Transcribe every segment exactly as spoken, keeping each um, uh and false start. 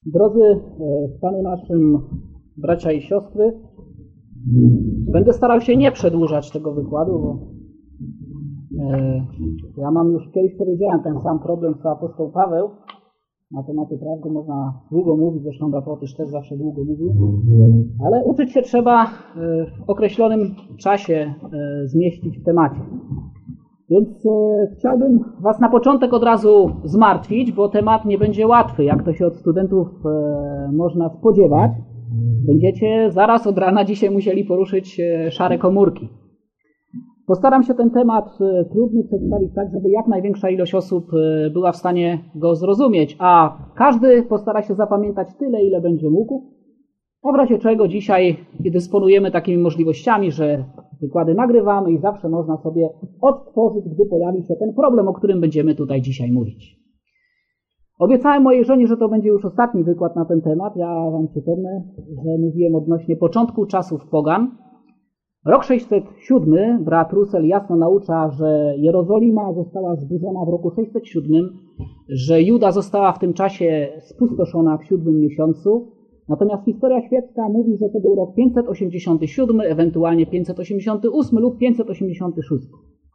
Drodzy w Panu naszym bracia i siostry, będę starał się nie przedłużać tego wykładu, bo e, ja mam już kiedyś powiedziałem ten sam problem co apostoł Paweł. Na tematy prawdy można długo mówić, zresztą Rapotysz też zawsze długo mówił, ale uczyć się trzeba w określonym czasie zmieścić w temacie. Więc e, chciałbym Was na początek od razu zmartwić, bo temat nie będzie łatwy, jak to się od studentów e, można spodziewać. Będziecie zaraz od rana dzisiaj musieli poruszyć e, szare komórki. Postaram się ten temat e, trudny przedstawić tak, żeby jak największa ilość osób e, była w stanie go zrozumieć, a każdy postara się zapamiętać tyle, ile będzie mógł. W razie czego dzisiaj dysponujemy takimi możliwościami, że wykłady nagrywamy i zawsze można sobie odtworzyć, gdy pojawi się ten problem, o którym będziemy tutaj dzisiaj mówić. Obiecałem mojej żonie, że to będzie już ostatni wykład na ten temat. Ja Wam przypomnę, że mówiłem odnośnie początku czasów pogan. Rok sześćset siódmy, brat Russell jasno naucza, że Jerozolima została zburzona w roku sześćset siódmym, że Juda została w tym czasie spustoszona w siódmym miesiącu. Natomiast historia świecka mówi, że to był rok pięćset osiemdziesiąty siódmy, ewentualnie pięćset osiemdziesiąty ósmy lub pięćset osiemdziesiąty szósty.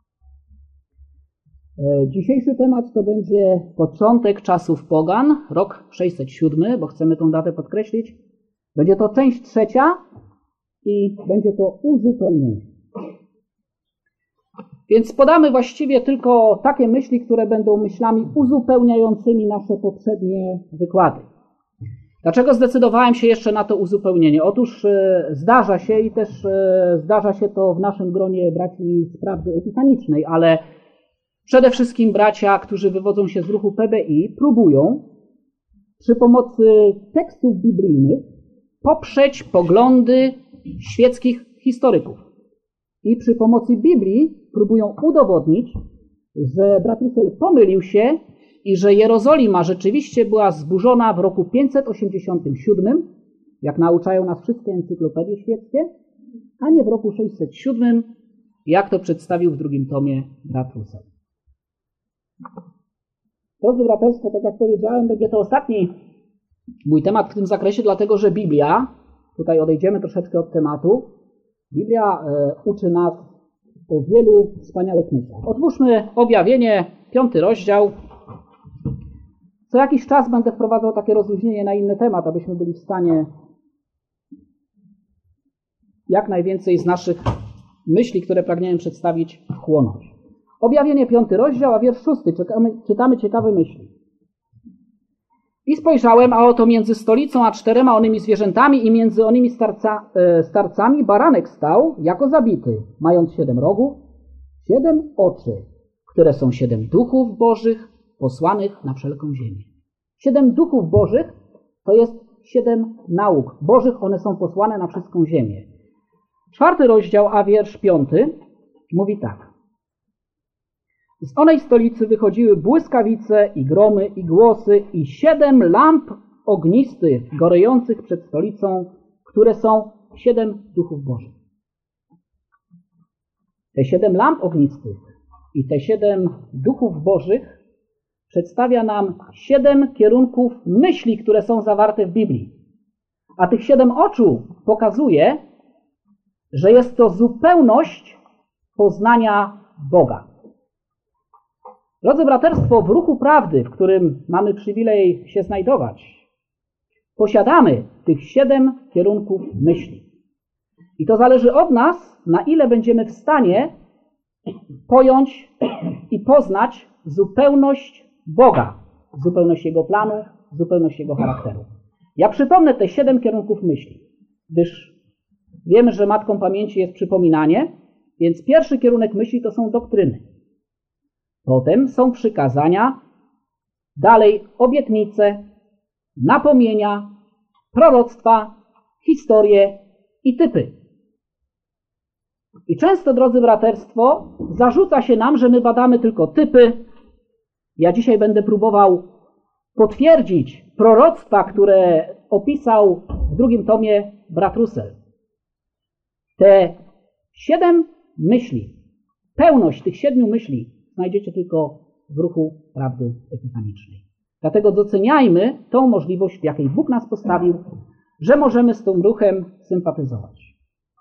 Dzisiejszy temat to będzie początek czasów pogan, rok sześćset siódmy, bo chcemy tą datę podkreślić. Będzie to część trzecia i będzie to uzupełnienie. Więc podamy właściwie tylko takie myśli, które będą myślami uzupełniającymi nasze poprzednie wykłady. Dlaczego zdecydowałem się jeszcze na to uzupełnienie? Otóż e, zdarza się i też e, zdarza się to w naszym gronie braci z prawdy epifanicznej, ale przede wszystkim bracia, którzy wywodzą się z ruchu P B I, próbują przy pomocy tekstów biblijnych poprzeć poglądy świeckich historyków. I przy pomocy Biblii próbują udowodnić, że brat Russell pomylił się i że Jerozolima rzeczywiście była zburzona w roku pięćset osiemdziesiątym siódmym, jak nauczają nas wszystkie encyklopedie świeckie, a nie w roku sześćset siódmym, jak to przedstawił w drugim tomie brat Russell. Drodzy braterstwo, tak jak powiedziałem, będzie to ostatni mój temat w tym zakresie, dlatego że Biblia, tutaj odejdziemy troszeczkę od tematu, Biblia e, uczy nas o wielu wspaniałych myślach. Otwórzmy Objawienie, piąty rozdział. Co jakiś czas będę wprowadzał takie rozluźnienie na inny temat, abyśmy byli w stanie jak najwięcej z naszych myśli, które pragniemy przedstawić, wchłonąć. Objawienie, piąty rozdział, a wiersz szósty. Czytamy, czytamy ciekawe myśli. I spojrzałem, a oto między stolicą a czterema onymi zwierzętami i między onymi starca, e, starcami baranek stał jako zabity, mając siedem rogów, siedem oczy, które są siedem duchów bożych, posłanych na wszelką ziemię. Siedem duchów bożych to jest siedem nauk bożych, one są posłane na wszystką ziemię. Czwarty rozdział, a wiersz piąty mówi tak. Z onej stolicy wychodziły błyskawice i gromy i głosy i siedem lamp ognistych, gorejących przed stolicą, które są siedem duchów bożych. Te siedem lamp ognistych i te siedem duchów bożych przedstawia nam siedem kierunków myśli, które są zawarte w Biblii. A tych siedem oczu pokazuje, że jest to zupełność poznania Boga. Drodzy braterstwo, w ruchu prawdy, w którym mamy przywilej się znajdować, posiadamy tych siedem kierunków myśli. I to zależy od nas, na ile będziemy w stanie pojąć i poznać zupełność Boga, zupełność Jego planu, zupełność Jego charakteru. Ja przypomnę te siedem kierunków myśli, gdyż wiemy, że matką pamięci jest przypominanie, więc pierwszy kierunek myśli to są doktryny. Potem są przykazania, dalej obietnice, napomnienia, proroctwa, historie i typy. I często, drodzy braterstwo, zarzuca się nam, że my badamy tylko typy. Ja dzisiaj będę próbował potwierdzić proroctwa, które opisał w drugim tomie brat Russell. Te siedem myśli, pełność tych siedmiu myśli znajdziecie tylko w ruchu prawdy epifanicznej. Dlatego doceniajmy tą możliwość, w jakiej Bóg nas postawił, że możemy z tym ruchem sympatyzować.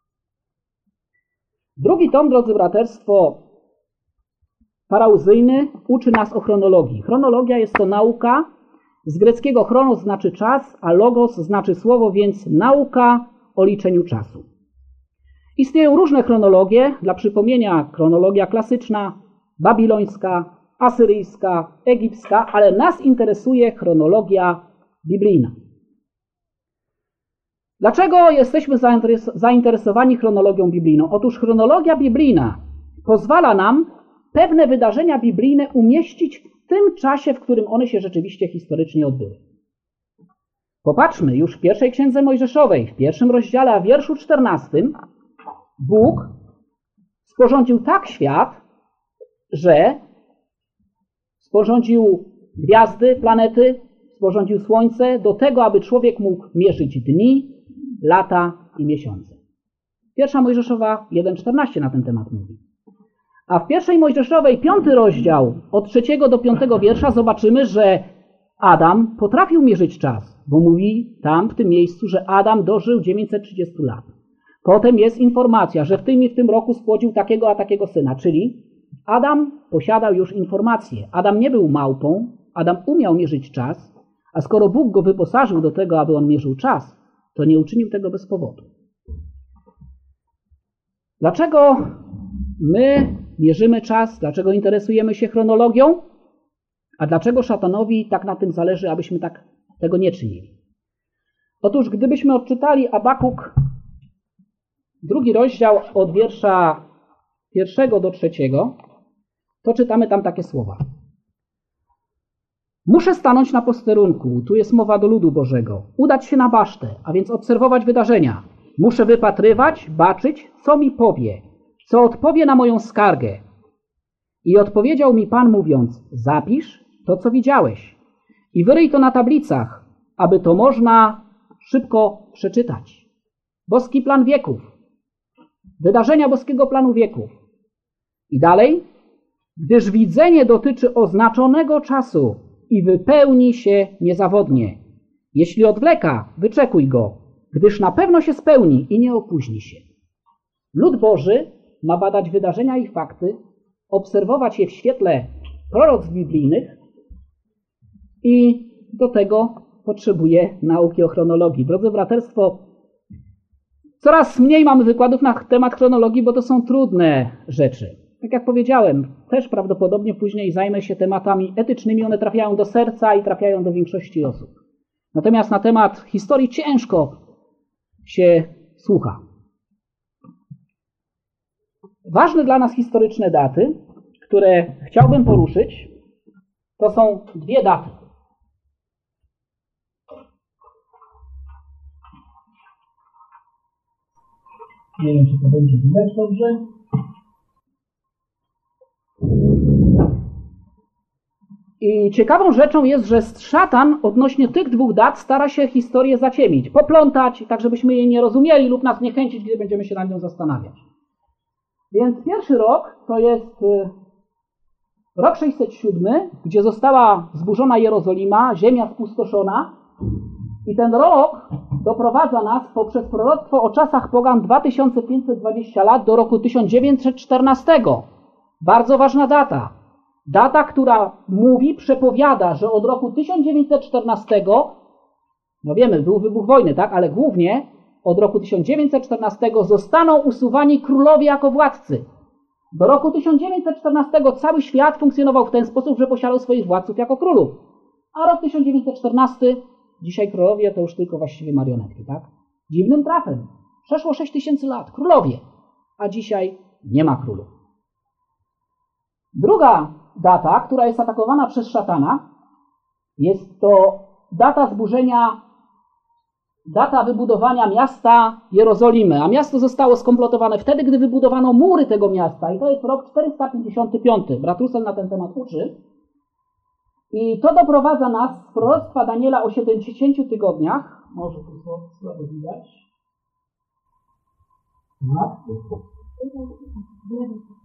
Drugi tom, drodzy braterstwo, parauzyjny, uczy nas o chronologii. Chronologia jest to nauka, z greckiego chronos znaczy czas, a logos znaczy słowo, więc nauka o liczeniu czasu. Istnieją różne chronologie, dla przypomnienia chronologia klasyczna, babilońska, asyryjska, egipska, ale nas interesuje chronologia biblijna. Dlaczego jesteśmy zainteresowani chronologią biblijną? Otóż chronologia biblijna pozwala nam pewne wydarzenia biblijne umieścić w tym czasie, w którym one się rzeczywiście historycznie odbyły. Popatrzmy, już w pierwszej księdze Mojżeszowej, w pierwszym rozdziale, a w wierszu czternastym, Bóg sporządził tak świat, że sporządził gwiazdy, planety, sporządził słońce do tego, aby człowiek mógł mierzyć dni, lata i miesiące. Pierwsza Mojżeszowa jeden czternaście na ten temat mówi. A w pierwszej Mojżeszowej, piąty rozdział, od trzeciego do piątego wiersza zobaczymy, że Adam potrafił mierzyć czas, bo mówi tam w tym miejscu, że Adam dożył dziewięćset trzydzieści lat. Potem jest informacja, że w tym i w tym roku spłodził takiego a takiego syna, czyli Adam posiadał już informacje. Adam nie był małpą, Adam umiał mierzyć czas, a skoro Bóg go wyposażył do tego, aby on mierzył czas, to nie uczynił tego bez powodu. Dlaczego my mierzymy czas? Dlaczego interesujemy się chronologią? A dlaczego szatanowi tak na tym zależy, abyśmy tak tego nie czynili? Otóż gdybyśmy odczytali Abakuk, drugi rozdział od wiersza pierwszego do trzeciego, to czytamy tam takie słowa. Muszę stanąć na posterunku, tu jest mowa do ludu Bożego, udać się na basztę, a więc obserwować wydarzenia. Muszę wypatrywać, baczyć, co mi powie, co odpowie na moją skargę. I odpowiedział mi Pan mówiąc, zapisz to, co widziałeś i wyryj to na tablicach, aby to można szybko przeczytać. Boski plan wieków. Wydarzenia boskiego planu wieków. I dalej, gdyż widzenie dotyczy oznaczonego czasu i wypełni się niezawodnie. Jeśli odwleka, wyczekuj go, gdyż na pewno się spełni i nie opóźni się. Lud Boży ma badać wydarzenia i fakty, obserwować je w świetle proroctw biblijnych i do tego potrzebuje nauki o chronologii. Drodzy braterstwo, coraz mniej mamy wykładów na temat chronologii, bo to są trudne rzeczy. Tak jak powiedziałem, też prawdopodobnie później zajmę się tematami etycznymi, one trafiają do serca i trafiają do większości osób. Natomiast na temat historii ciężko się słucha. Ważne dla nas historyczne daty, które chciałbym poruszyć, to są dwie daty. Nie wiem, czy to będzie widać dobrze. I ciekawą rzeczą jest, że szatan odnośnie tych dwóch dat stara się historię zaciemić, poplątać, tak żebyśmy jej nie rozumieli lub nas zniechęcić, gdy będziemy się nad nią zastanawiać. Więc pierwszy rok to jest rok sześćset siódmy, gdzie została zburzona Jerozolima, ziemia spustoszona. I ten rok doprowadza nas poprzez proroctwo o czasach pogan dwa tysiące pięćset dwadzieścia lat do roku tysiąc dziewięćset czternastego. Bardzo ważna data. Data, która mówi, przepowiada, że od roku tysiąc dziewięćset czternastego, no wiemy, był wybuch wojny, tak, ale głównie od roku tysiąc dziewięćset czternastego zostaną usuwani królowie jako władcy. Do roku tysiąc dziewięćset czternastego cały świat funkcjonował w ten sposób, że posiadał swoich władców jako królów. A rok tysiąc dziewięćset czternasty, dzisiaj królowie to już tylko właściwie marionetki, tak? Dziwnym trafem. Przeszło sześć tysięcy lat. Królowie. A dzisiaj nie ma królów. Druga data, która jest atakowana przez szatana, jest to data zburzenia, data wybudowania miasta Jerozolimy. A miasto zostało skompletowane wtedy, gdy wybudowano mury tego miasta. I to jest rok czterysta pięćdziesiąty piąty. Brat Russell na ten temat uczy. I to doprowadza nas z proroctwa Daniela o siedemdziesięciu tygodniach. Może tu słabo widać.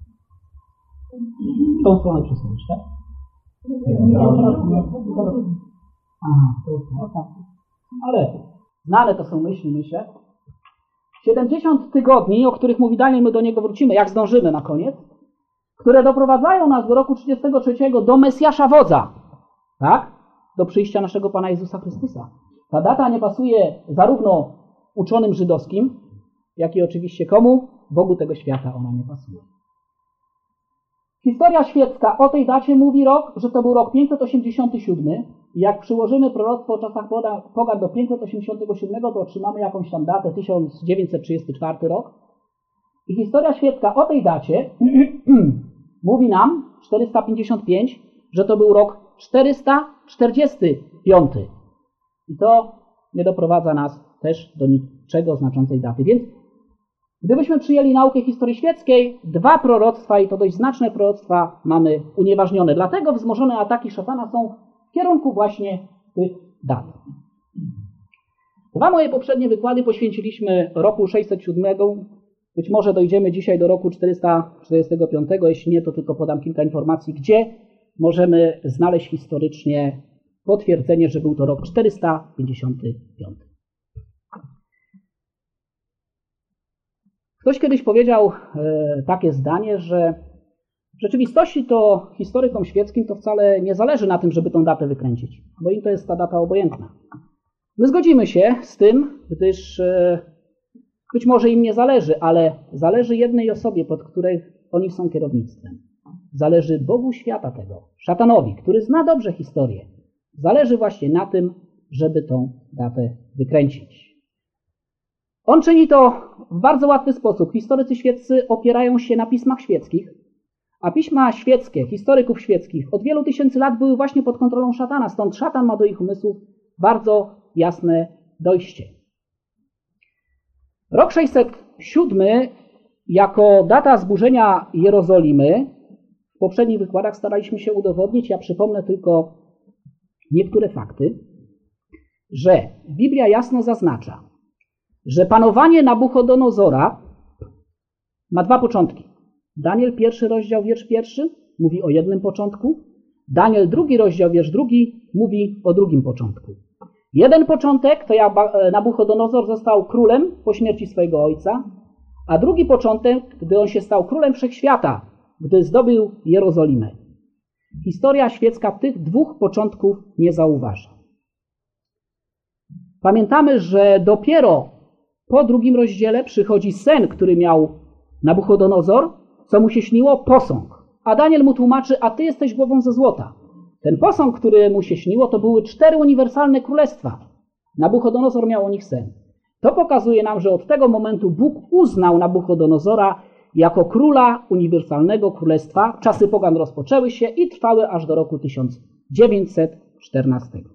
W tą stronę przesunąć, tak? Aha, to no tak. Ale znane to są myśli, myślę. siedemdziesiąt tygodni, o których mówi Daniel, my do niego wrócimy, jak zdążymy na koniec, które doprowadzają nas do roku trzydziestego trzeciego do Mesjasza Wodza, tak? Do przyjścia naszego Pana Jezusa Chrystusa. Ta data nie pasuje zarówno uczonym żydowskim, jak i oczywiście komu? Bogu tego świata ona nie pasuje. Historia świecka o tej dacie mówi rok, że to był rok pięćset osiemdziesiąty siódmy. I jak przyłożymy proroctwo o czasach pogan do pięćset osiemdziesiątego siódmego, to otrzymamy jakąś tam datę, tysiąc dziewięćset trzydziesty czwarty rok. I historia świecka o tej dacie mówi nam, czterysta pięćdziesiąt pięć, że to był rok czterysta czterdziesty piąty. I to nie doprowadza nas też do niczego znaczącej daty. Więc gdybyśmy przyjęli naukę historii świeckiej, dwa proroctwa, i to dość znaczne proroctwa, mamy unieważnione. Dlatego wzmożone ataki szatana są w kierunku właśnie tych dat. Dwa moje poprzednie wykłady poświęciliśmy roku sześćset siódmego. Być może dojdziemy dzisiaj do roku czterysta czterdziestego piątego. Jeśli nie, to tylko podam kilka informacji, gdzie możemy znaleźć historycznie potwierdzenie, że był to rok czterysta pięćdziesiąty piąty. Ktoś kiedyś powiedział e, takie zdanie, że w rzeczywistości to historykom świeckim to wcale nie zależy na tym, żeby tą datę wykręcić, bo im to jest ta data obojętna. My zgodzimy się z tym, gdyż e, być może im nie zależy, ale zależy jednej osobie, pod której oni są kierownictwem. Zależy Bogu świata tego, szatanowi, który zna dobrze historię. Zależy właśnie na tym, żeby tą datę wykręcić. On czyni to w bardzo łatwy sposób. Historycy świeccy opierają się na pismach świeckich, a pisma świeckie, historyków świeckich od wielu tysięcy lat były właśnie pod kontrolą szatana, stąd szatan ma do ich umysłów bardzo jasne dojście. Rok sześćset siódmy jako data zburzenia Jerozolimy w poprzednich wykładach staraliśmy się udowodnić, ja przypomnę tylko niektóre fakty, że Biblia jasno zaznacza, że panowanie Nabuchodonozora ma dwa początki. Daniel pierwszy rozdział, wiersz pierwszy mówi o jednym początku. Daniel drugi rozdział, wiersz drugi mówi o drugim początku. Jeden początek to jak Nabuchodonozor został królem po śmierci swojego ojca, a drugi początek, gdy on się stał królem wszechświata, gdy zdobył Jerozolimę. Historia świecka tych dwóch początków nie zauważa. Pamiętamy, że dopiero po drugim rozdziale przychodzi sen, który miał Nabuchodonozor, co mu się śniło? Posąg. A Daniel mu tłumaczy, a ty jesteś głową ze złota. Ten posąg, który mu się śniło, to były cztery uniwersalne królestwa. Nabuchodonozor miał o nich sen. To pokazuje nam, że od tego momentu Bóg uznał Nabuchodonozora jako króla uniwersalnego królestwa. Czasy pogan rozpoczęły się i trwały aż do roku tysiąc dziewięćset czternastego.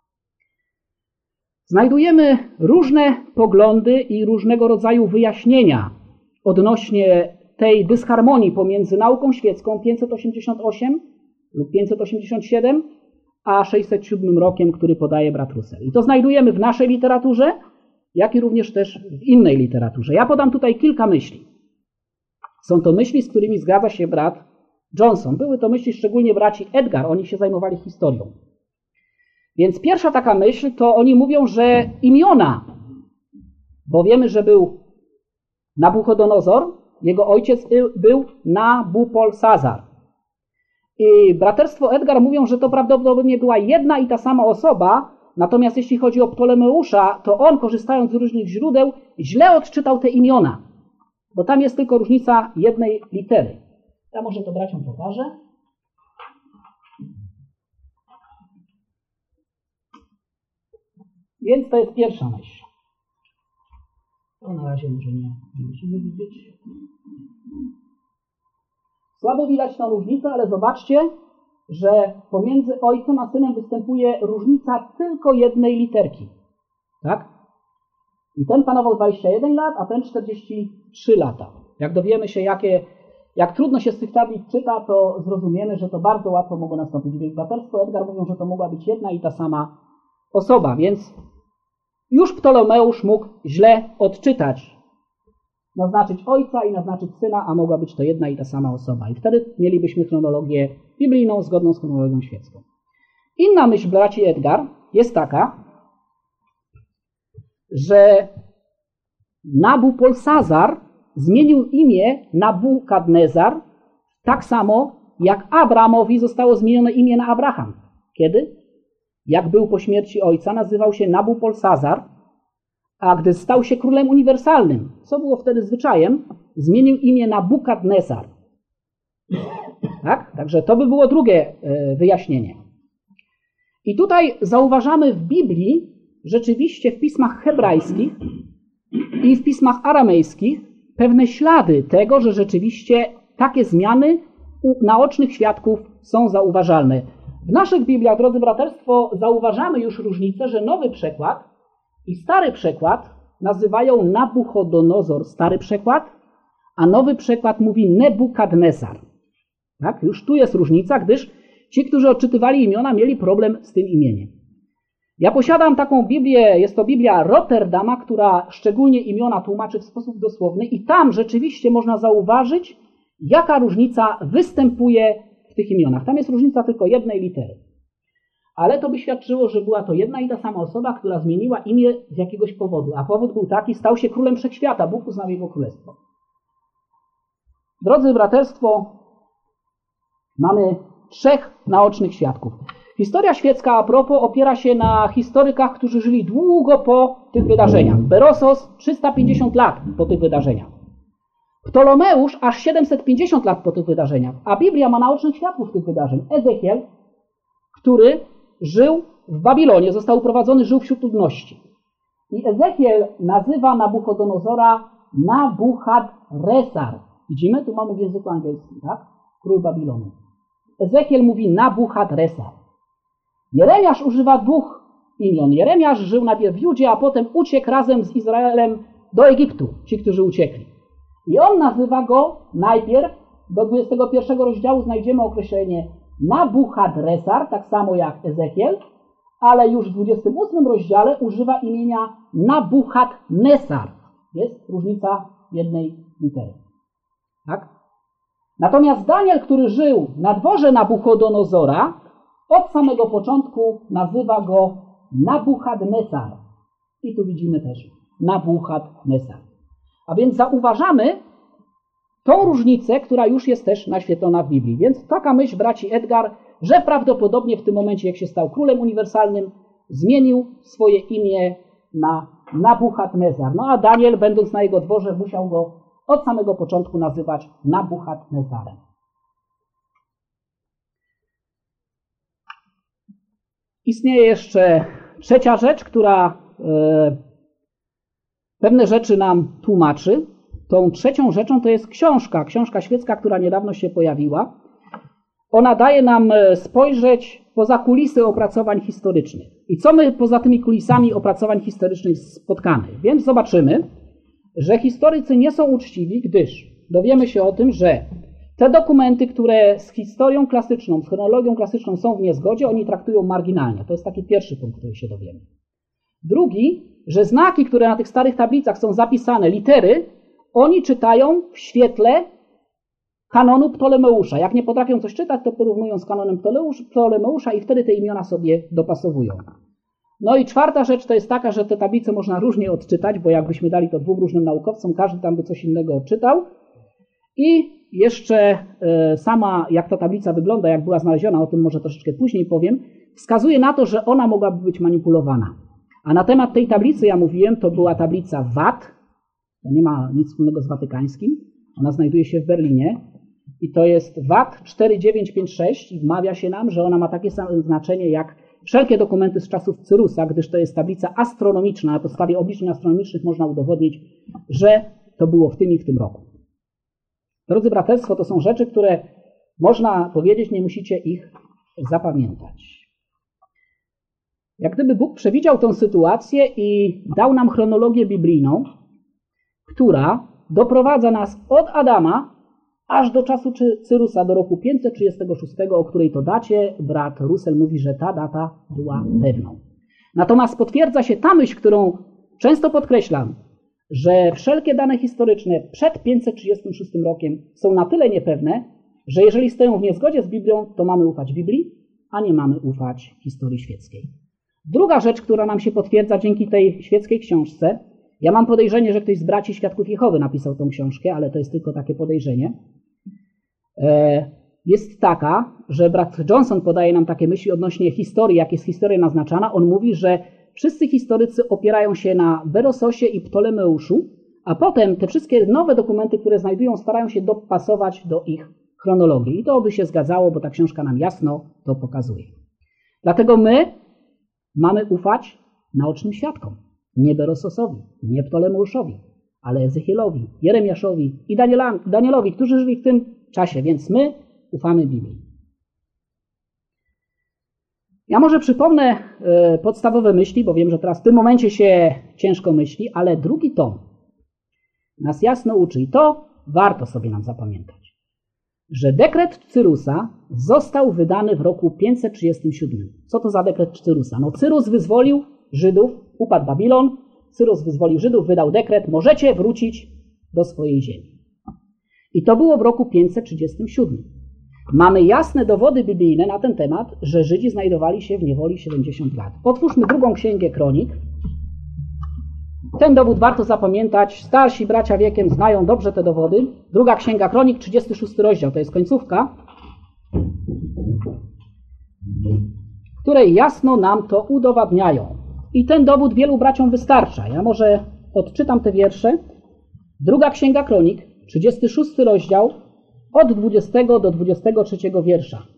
Znajdujemy różne poglądy i różnego rodzaju wyjaśnienia odnośnie tej dysharmonii pomiędzy nauką świecką pięćset osiemdziesiąt osiem lub pięćset osiemdziesiąt siedem a sześćset siódmym rokiem, który podaje brat Russell. I to znajdujemy w naszej literaturze, jak i również też w innej literaturze. Ja podam tutaj kilka myśli. Są to myśli, z którymi zgadza się brat Johnson. Były to myśli szczególnie braci Edgar, oni się zajmowali historią. Więc pierwsza taka myśl to oni mówią, że imiona, bo wiemy, że był Nabuchodonozor, jego ojciec był Nabupolsazar. I braterstwo Edgar mówią, że to prawdopodobnie była jedna i ta sama osoba, natomiast jeśli chodzi o Ptolemeusza, to on, korzystając z różnych źródeł, źle odczytał te imiona, bo tam jest tylko różnica jednej litery. Ja może to braciom pokażę. Więc to jest pierwsza myśl. To na razie może nie, nie musimy widzieć. Słabo widać tą różnicę, ale zobaczcie, że pomiędzy ojcem a synem występuje różnica tylko jednej literki. Tak? I ten panował dwadzieścia jeden lat, a ten czterdzieści trzy lata. Jak dowiemy się, jakie, jak trudno się z tych tablic czyta, to zrozumiemy, że to bardzo łatwo mogło nastąpić. Więc braterstwo Edgar mówią, że to mogła być jedna i ta sama osoba, więc już Ptolomeusz mógł źle odczytać, naznaczyć ojca i naznaczyć syna, a mogła być to jedna i ta sama osoba. I wtedy mielibyśmy chronologię biblijną zgodną z chronologią świecką. Inna myśl braci Edgar jest taka, że Nabupolsazar zmienił imię Nabukadnezar tak samo, jak Abramowi zostało zmienione imię na Abraham. Kiedy? Jak był po śmierci ojca, nazywał się Nabupolsazar, a gdy stał się królem uniwersalnym, co było wtedy zwyczajem, zmienił imię na Nabukadnezar. Tak? Także to by było drugie wyjaśnienie. I tutaj zauważamy w Biblii, rzeczywiście w pismach hebrajskich i w pismach aramejskich pewne ślady tego, że rzeczywiście takie zmiany u naocznych świadków są zauważalne. W naszych Bibliach, drodzy braterstwo, zauważamy już różnicę, że nowy przekład i stary przekład nazywają Nabuchodonozor, stary przekład, a nowy przekład mówi Nebukadnezar. Tak? Już tu jest różnica, gdyż ci, którzy odczytywali imiona, mieli problem z tym imieniem. Ja posiadam taką Biblię, jest to Biblia Rotterdama, która szczególnie imiona tłumaczy w sposób dosłowny i tam rzeczywiście można zauważyć, jaka różnica występuje w tych imionach. Tam jest różnica tylko jednej litery. Ale to by świadczyło, że była to jedna i ta sama osoba, która zmieniła imię z jakiegoś powodu. A powód był taki, stał się królem wszechświata. Bóg uznał jego królestwo. Drodzy braterstwo, mamy trzech naocznych świadków. Historia świecka a propos opiera się na historykach, którzy żyli długo po tych wydarzeniach. Berosos trzysta pięćdziesiąt lat po tych wydarzeniach. Ptolomeusz aż siedemset pięćdziesiąt lat po tych wydarzeniach. A Biblia ma naocznych świadków tych wydarzeń. Ezechiel, który żył w Babilonie, został uprowadzony, żył wśród ludności. I Ezechiel nazywa Nabuchodonozora Nabuchadrezzar. Widzimy? Tu mamy w języku angielskim, tak? Król Babilonu. Ezechiel mówi Nabuchadrezzar. Jeremiasz używa dwóch imion. Jeremiasz żył najpierw w Judzie, a potem uciekł razem z Izraelem do Egiptu, ci, którzy uciekli. I on nazywa go najpierw, do dwudziestego pierwszego rozdziału znajdziemy określenie Nabuchadrezzar, tak samo jak Ezechiel, ale już w dwudziestym ósmym rozdziale używa imienia Nabuchadnezar. Jest różnica jednej litery. Tak? Natomiast Daniel, który żył na dworze Nabuchodonozora, od samego początku nazywa go Nabuchadnezar. I tu widzimy też Nabuchadnezar. A więc zauważamy tą różnicę, która już jest też naświetlona w Biblii. Więc taka myśl braci Edgar, że prawdopodobnie w tym momencie, jak się stał królem uniwersalnym, zmienił swoje imię na Nabuchadnezar. No a Daniel, będąc na jego dworze, musiał go od samego początku nazywać Nabuchadnezarem. Istnieje jeszcze trzecia rzecz, która e, pewne rzeczy nam tłumaczy. Tą trzecią rzeczą to jest książka, książka świecka, która niedawno się pojawiła. Ona daje nam spojrzeć poza kulisy opracowań historycznych. I co my poza tymi kulisami opracowań historycznych spotkamy? Więc zobaczymy, że historycy nie są uczciwi, gdyż dowiemy się o tym, że te dokumenty, które z historią klasyczną, z chronologią klasyczną są w niezgodzie, oni traktują marginalnie. To jest taki pierwszy punkt, który się dowiemy. Drugi, że znaki, które na tych starych tablicach są zapisane, litery, oni czytają w świetle kanonu Ptolemeusza. Jak nie potrafią coś czytać, to porównują z kanonem Ptolemeusza i wtedy te imiona sobie dopasowują. No i czwarta rzecz to jest taka, że te tablice można różnie odczytać, bo jakbyśmy dali to dwóm różnym naukowcom, każdy tam by coś innego odczytał. I jeszcze sama, jak ta tablica wygląda, jak była znaleziona, o tym może troszeczkę później powiem, wskazuje na to, że ona mogłaby być manipulowana. A na temat tej tablicy ja mówiłem, to była tablica V A T, to nie ma nic wspólnego z watykańskim, ona znajduje się w Berlinie i to jest V A T cztery dziewięć pięć sześć i wmawia się nam, że ona ma takie same znaczenie jak wszelkie dokumenty z czasów Cyrusa, gdyż to jest tablica astronomiczna, na podstawie obliczeń astronomicznych można udowodnić, że to było w tym i w tym roku. Drodzy braterstwo, to są rzeczy, które można powiedzieć, nie musicie ich zapamiętać. Jak gdyby Bóg przewidział tę sytuację i dał nam chronologię biblijną, która doprowadza nas od Adama aż do czasu Cyrusa, do roku pięćset trzydziestego szóstego, o której to dacie brat Russell mówi, że ta data była pewną. Natomiast potwierdza się ta myśl, którą często podkreślam, że wszelkie dane historyczne przed pięćset trzydziestym szóstym rokiem są na tyle niepewne, że jeżeli stoją w niezgodzie z Biblią, to mamy ufać Biblii, a nie mamy ufać historii świeckiej. Druga rzecz, która nam się potwierdza dzięki tej świeckiej książce, ja mam podejrzenie, że ktoś z braci Świadków Jehowy napisał tą książkę, ale to jest tylko takie podejrzenie, jest taka, że brat Johnson podaje nam takie myśli odnośnie historii, jak jest historia naznaczana. On mówi, że wszyscy historycy opierają się na Berososie i Ptolemeuszu, a potem te wszystkie nowe dokumenty, które znajdują, starają się dopasować do ich chronologii. I to by się zgadzało, bo ta książka nam jasno to pokazuje. Dlatego my mamy ufać naocznym świadkom. Nie Berososowi, nie Ptolemeuszowi, ale Ezechielowi, Jeremiaszowi i Danielowi, którzy żyli w tym czasie, więc my ufamy Biblii. Ja może przypomnę y, podstawowe myśli, bo wiem, że teraz w tym momencie się ciężko myśli, ale drugi tom nas jasno uczy i to warto sobie nam zapamiętać, że dekret Cyrusa został wydany w roku pięćset trzydziestym siódmym. Co to za dekret Cyrusa? No Cyrus wyzwolił Żydów, upadł Babilon, Cyrus wyzwolił Żydów, wydał dekret, możecie wrócić do swojej ziemi. I to było w roku pięćset trzydziestym siódmym. Mamy jasne dowody biblijne na ten temat, że Żydzi znajdowali się w niewoli siedemdziesiąt lat. Otwórzmy drugą księgę Kronik. Ten dowód warto zapamiętać. Starsi bracia wiekiem znają dobrze te dowody. Druga księga Kronik, trzydziesty szósty rozdział, to jest końcówka, w której jasno nam to udowadniają. I ten dowód wielu braciom wystarcza. Ja może odczytam te wiersze. Druga księga Kronik, trzydziesty szósty rozdział, od dwudziestego do dwudziestego trzeciego wiersza.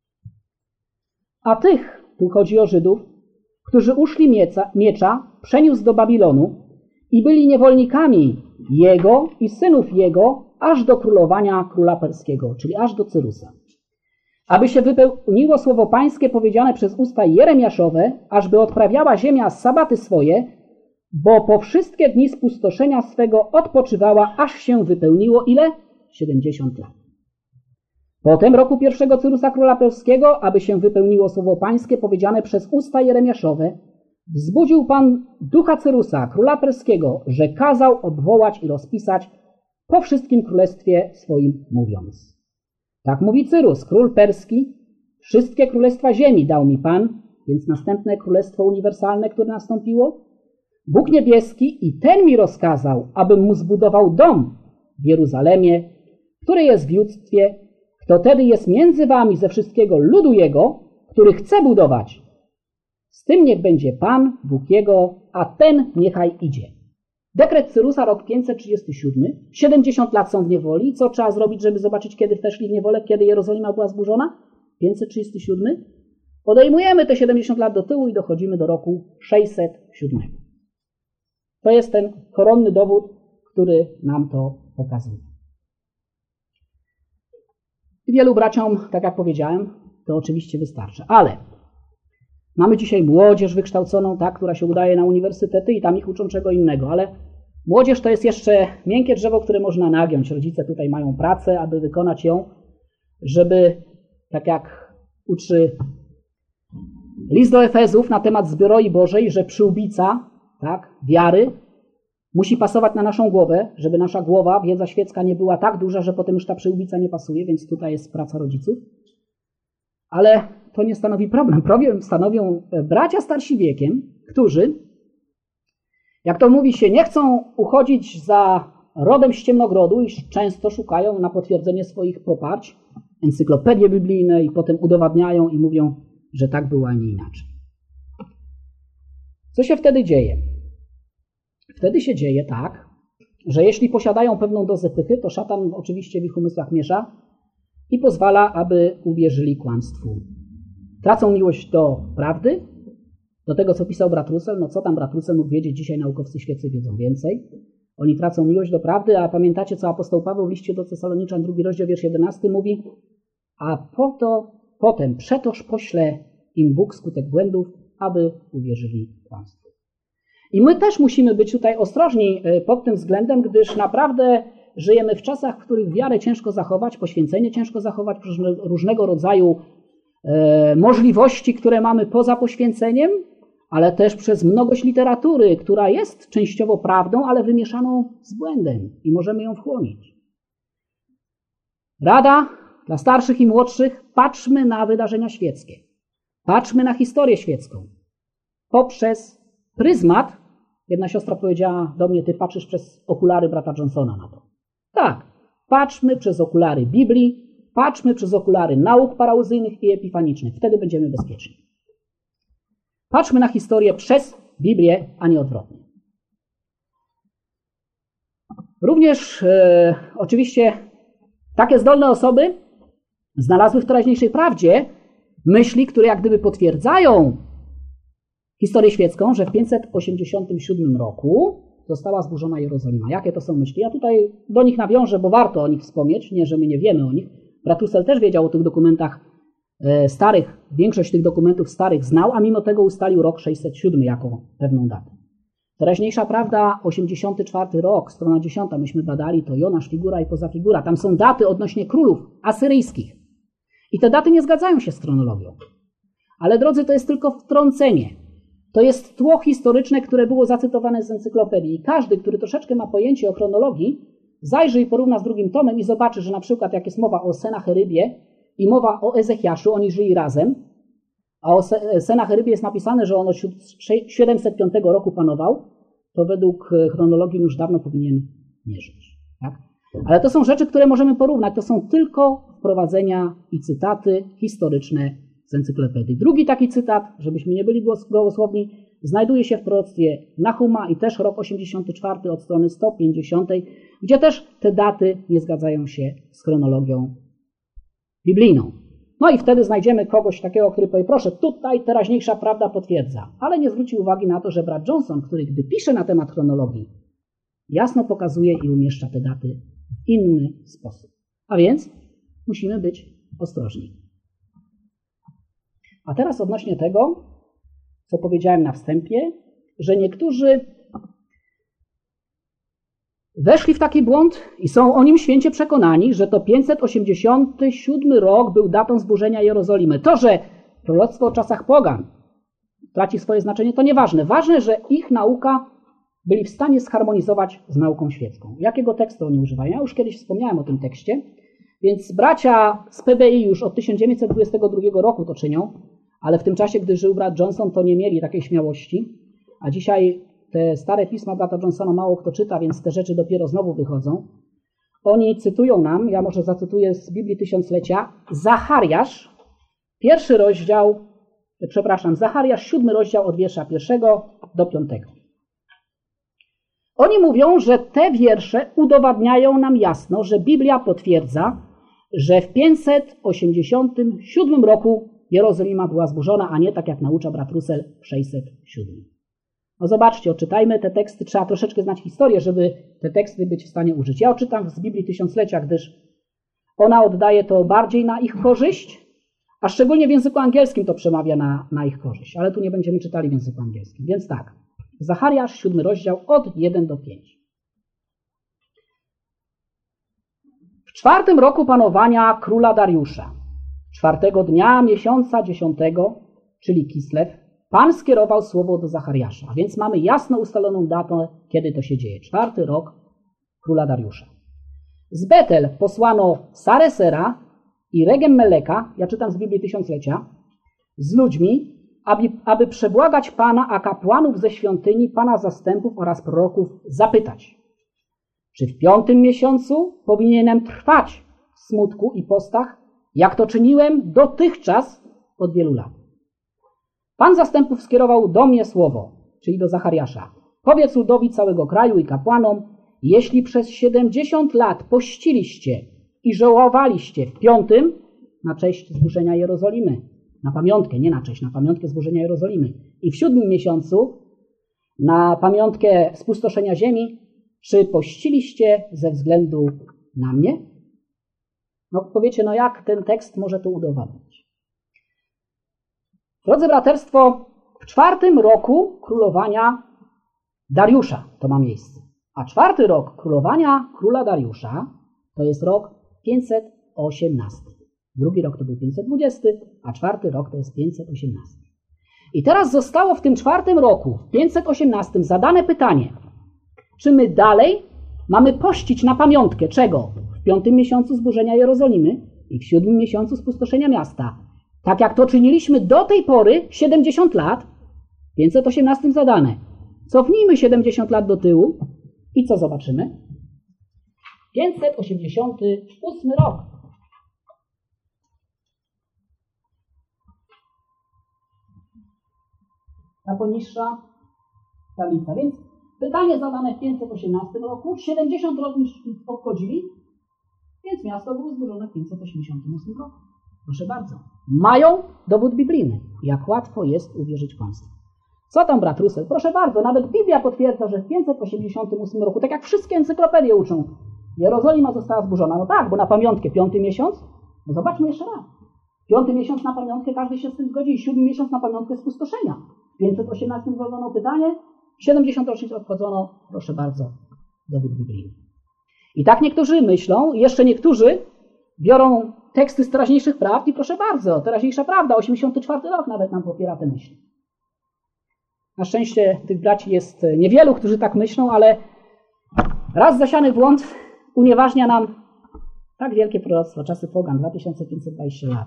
A tych, tu chodzi o Żydów, którzy uszli mieca, miecza, przeniósł do Babilonu i byli niewolnikami jego i synów jego, aż do królowania króla perskiego, czyli aż do Cyrusa. Aby się wypełniło słowo pańskie powiedziane przez usta Jeremiaszowe, ażby odprawiała ziemia sabaty swoje, bo po wszystkie dni spustoszenia swego odpoczywała, aż się wypełniło ile? siedemdziesiąt lat. Potem roku pierwszego Cyrusa króla perskiego, aby się wypełniło słowo pańskie powiedziane przez usta Jeremiaszowe, wzbudził Pan ducha Cyrusa króla perskiego, że kazał obwołać i rozpisać po wszystkim królestwie swoim, mówiąc: tak mówi Cyrus, król perski, wszystkie królestwa ziemi dał mi Pan, więc następne królestwo uniwersalne, które nastąpiło, Bóg niebieski, i ten mi rozkazał, abym mu zbudował dom w Jeruzalemie, który jest w judztwie, kto tedy jest między wami ze wszystkiego ludu jego, który chce budować. Z tym niech będzie Pan, Bóg jego, a ten niechaj idzie. Dekret Cyrusa, rok pięćset trzydziesty siódmy, siedemdziesiąt lat są w niewoli. Co trzeba zrobić, żeby zobaczyć, kiedy weszli w niewolę, kiedy Jerozolima była zburzona? pięćset trzydziesty siódmy. Odejmujemy te siedemdziesiąt lat do tyłu i dochodzimy do roku sześćset siódmego. To jest ten koronny dowód, który nam to pokazuje. Wielu braciom, tak jak powiedziałem, to oczywiście wystarczy, ale mamy dzisiaj młodzież wykształconą, tak, która się udaje na uniwersytety i tam ich uczą czego innego, ale młodzież to jest jeszcze miękkie drzewo, które można nagiąć. Rodzice tutaj mają pracę, aby wykonać ją, żeby, tak jak uczy list do Efezów na temat zbioroi Bożej, że przyłbica, tak, wiary musi pasować na naszą głowę, żeby nasza głowa, wiedza świecka nie była tak duża, że potem już ta przyłbica nie pasuje, więc tutaj jest praca rodziców. Ale to nie stanowi problem. Problem stanowią bracia starsi wiekiem, którzy, jak to mówi się, nie chcą uchodzić za rodem z ciemnogrodu i często szukają na potwierdzenie swoich poparć encyklopedie biblijne i potem udowadniają i mówią, że tak było, a nie inaczej. Co się wtedy dzieje? Wtedy się dzieje tak, że jeśli posiadają pewną dozę pychy, to szatan oczywiście w ich umysłach miesza i pozwala, aby uwierzyli kłamstwu. Tracą miłość do prawdy, do tego, co pisał brat Russell. No co tam brat Russell mógł wiedzieć? Dzisiaj naukowcy świeccy wiedzą więcej. Oni tracą miłość do prawdy, a pamiętacie, co apostoł Paweł w liście do Tesaloniczan, drugi rozdział, wiersz jedenasty mówi: a po to, potem przetoż pośle im Bóg skutek błędów, aby uwierzyli kłamstwu. I my też musimy być tutaj ostrożni pod tym względem, gdyż naprawdę żyjemy w czasach, w których wiarę ciężko zachować, poświęcenie ciężko zachować, różnego rodzaju e, możliwości, które mamy poza poświęceniem, ale też przez mnogość literatury, która jest częściowo prawdą, ale wymieszaną z błędem i możemy ją wchłonić. Rada dla starszych i młodszych: patrzmy na wydarzenia świeckie. Patrzmy na historię świecką. poprzez pryzmat. Jedna siostra powiedziała do mnie, ty patrzysz przez okulary brata Johnsona na to. Tak, patrzmy przez okulary Biblii, patrzmy przez okulary nauk parauzyjnych i epifanicznych. Wtedy będziemy bezpieczni. Patrzmy na historię przez Biblię, a nie odwrotnie. Również e, oczywiście takie zdolne osoby znalazły w teraźniejszej prawdzie myśli, które jak gdyby potwierdzają historię świecką, że w pięćset osiemdziesiątym siódmym roku została zburzona Jerozolima. Jakie to są myśli? Ja tutaj do nich nawiążę, bo warto o nich wspomnieć, nie, że my nie wiemy o nich. Brat Russell też wiedział o tych dokumentach e, starych, większość tych dokumentów starych znał, a mimo tego ustalił rok sześćset siódmy jako pewną datę. Teraźniejsza prawda, osiemdziesiąty czwarty rok, strona dziesiąta, myśmy badali, to Jonasz, figura i poza figura. Tam są daty odnośnie królów asyryjskich. I te daty nie zgadzają się z chronologią. Ale drodzy, to jest tylko wtrącenie. To jest tło historyczne, które było zacytowane z encyklopedii. I każdy, który troszeczkę ma pojęcie o chronologii, zajrzy i porówna z drugim tomem i zobaczy, że na przykład jak jest mowa o Senacherybie i mowa o Ezechiaszu, oni żyli razem, a o Senacherybie jest napisane, że on od siedemset piątego roku panował, to według chronologii już dawno powinien nie żyć. Tak? Ale to są rzeczy, które możemy porównać. To są tylko wprowadzenia i cytaty historyczne z encyklopedii. Drugi taki cytat, żebyśmy nie byli gołosłowni, znajduje się w proroctwie Nahuma i też rok osiemdziesiąty czwarty od strony sto pięćdziesiątej, gdzie też te daty nie zgadzają się z chronologią biblijną. No i wtedy znajdziemy kogoś takiego, który powie, proszę, tutaj teraźniejsza prawda potwierdza, ale nie zwróci uwagi na to, że brat Johnson, który gdy pisze na temat chronologii, jasno pokazuje i umieszcza te daty w inny sposób. A więc musimy być ostrożni. A teraz odnośnie tego, co powiedziałem na wstępie, że niektórzy weszli w taki błąd i są o nim święcie przekonani, że to pięćset osiemdziesiąty siódmy rok był datą zburzenia Jerozolimy. To, że proroctwo o czasach pogan traci swoje znaczenie, to nieważne. Ważne, że ich nauka byli w stanie zharmonizować z nauką świecką. Jakiego tekstu oni używają? Ja już kiedyś wspomniałem o tym tekście, więc bracia z P B I już od tysiąc dziewięćset dwudziestego drugiego roku to czynią, ale w tym czasie, gdy żył brat Johnson, to nie mieli takiej śmiałości, a dzisiaj te stare pisma brata Johnsona mało kto czyta, więc te rzeczy dopiero znowu wychodzą. Oni cytują nam, ja może zacytuję z Biblii Tysiąclecia, Zachariasz, pierwszy rozdział, przepraszam, Zachariasz, siódmy rozdział od wiersza pierwszego do piątego. Oni mówią, że te wiersze udowadniają nam jasno, że Biblia potwierdza, że w pięćset osiemdziesiątym siódmym roku Jerozolima była zburzona, a nie tak jak naucza brat Russell w sześćset siódmym. No zobaczcie, odczytajmy te teksty, trzeba troszeczkę znać historię, żeby te teksty być w stanie użyć. Ja odczytam z Biblii Tysiąclecia, gdyż ona oddaje to bardziej na ich korzyść, a szczególnie w języku angielskim to przemawia na, na ich korzyść, ale tu nie będziemy czytali w języku angielskim. Więc tak, Zachariasz, siódmy rozdział, od jeden do pięciu. W czwartym roku panowania króla Dariusza, czwartego dnia miesiąca dziesiątego, czyli Kislew, Pan skierował słowo do Zachariasza, a więc mamy jasno ustaloną datę, kiedy to się dzieje. Czwarty rok króla Dariusza. Z Betel posłano Saresera i Regem Meleka, ja czytam z Biblii Tysiąclecia, z ludźmi, aby, aby przebłagać Pana, a kapłanów ze świątyni, Pana zastępów oraz proroków zapytać, czy w piątym miesiącu powinienem trwać w smutku i postach, jak to czyniłem dotychczas od wielu lat. Pan zastępów skierował do mnie słowo, czyli do Zachariasza. Powiedz ludowi całego kraju i kapłanom, jeśli przez siedemdziesiąt lat pościliście i żałowaliście w piątym, na cześć zburzenia Jerozolimy, na pamiątkę, nie na cześć, na pamiątkę zburzenia Jerozolimy, i w siódmym miesiącu na pamiątkę spustoszenia ziemi, czy pościliście ze względu na mnie? No powiecie, no jak ten tekst może to udowodnić? Drodzy braterstwo, w czwartym roku królowania Dariusza to ma miejsce. A czwarty rok królowania króla Dariusza to jest rok pięćset osiemnasty. Drugi rok to był pięćset dwudziesty, a czwarty rok to jest pięćset osiemnasty. I teraz zostało w tym czwartym roku, w pięćset osiemnastym, zadane pytanie, czy my dalej mamy pościć na pamiątkę czego? W piątym miesiącu zburzenia Jerozolimy i w siódmym miesiącu spustoszenia miasta. Tak jak to czyniliśmy do tej pory, siedemdziesiąt lat, W pięćset osiemnastym zadane. Cofnijmy siedemdziesiąt lat do tyłu i co zobaczymy? pięćset osiemdziesiąty ósmy rok. Ta poniższa tablica. Więc pytanie zadane w pięćset osiemnastym roku, siedemdziesiąt lat już obchodzili, więc miasto było zburzone w pięćset osiemdziesiątym ósmym roku. Proszę bardzo. Mają dowód biblijny. Jak łatwo jest uwierzyć kłamstwu. Co tam, brat Russell? Proszę bardzo, nawet Biblia potwierdza, że w pięćset osiemdziesiątym ósmym roku, tak jak wszystkie encyklopedie uczą, Jerozolima została zburzona. No tak, bo na pamiątkę piąty miesiąc, no zobaczmy jeszcze raz. Piąty miesiąc na pamiątkę, każdy się z tym zgodzi, i siódmy miesiąc na pamiątkę spustoszenia. W pięćset osiemnastym zadano pytanie, siedemdziesiąt rocznic obchodzono, proszę bardzo, dowód biblijny. I tak niektórzy myślą, jeszcze niektórzy biorą teksty z teraźniejszych prawd i proszę bardzo, teraźniejsza prawda, osiemdziesiąty czwarty rok nawet nam popiera te myśli. Na szczęście tych braci jest niewielu, którzy tak myślą, ale raz zasiany błąd unieważnia nam tak wielkie proroctwo, czasy pogan, dwa tysiące pięćset dwadzieścia lat.